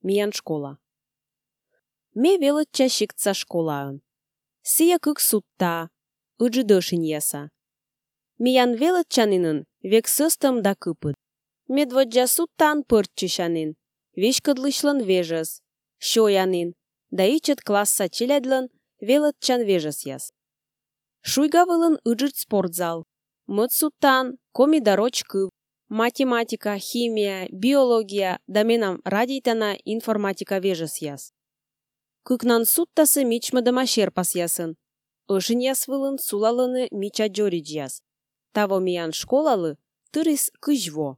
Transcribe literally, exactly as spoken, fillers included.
Миян школа. Ме велытча шиктса школаын. Сия кык сутта, ыджыдышын яса. Миян велытчанинын век сыстым да кыпыт. Медводжа суттан пыртчы шанин, вешкыдлышлын вежес, шоянин, да ичет класса челядлын велытчан вежес яс. Шуйгавылын ыджыт спортзал. Мыт суттан комидарочкы, математика, химия, биология да менам радийтана информатика вежес яс. Кыкнан суттасы мичмыдыма шерпас ясын. Ышын ясвылын сулалыны мича джоридж яс. Таво миян школалы тырис кыжво.